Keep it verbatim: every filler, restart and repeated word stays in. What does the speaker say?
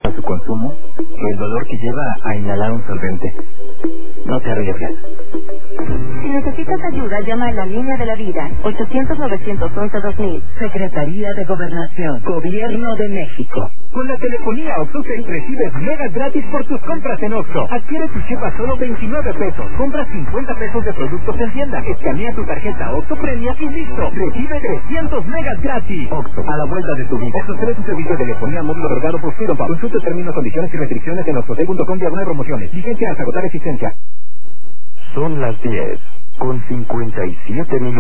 a su consumo que el dolor que lleva a inhalar un solvente. No te arriesgues. Si necesitas ayuda, llama a la línea de la vida, ochocientos, novecientos once, dos mil. Secretaría de Gobernación, Gobierno de México. Con la telefonía OxoCell recibes megas gratis por tus compras en Oxxo. Adquiere tu chip a solo veintinueve pesos. Compra cincuenta pesos de productos en tienda. Escanea tu tarjeta Oxxo Premia y listo. Recibe trescientos megas gratis. Oxxo, a la vuelta de tu vida. OxxoCell es un servicio de telefonía móvil otorgado por Freedom Pub. Consulte términos, condiciones y restricciones en oxocell punto com diagonal promociones. Vigencia hasta agotar existencia. Son las diez con cincuenta y siete minutos.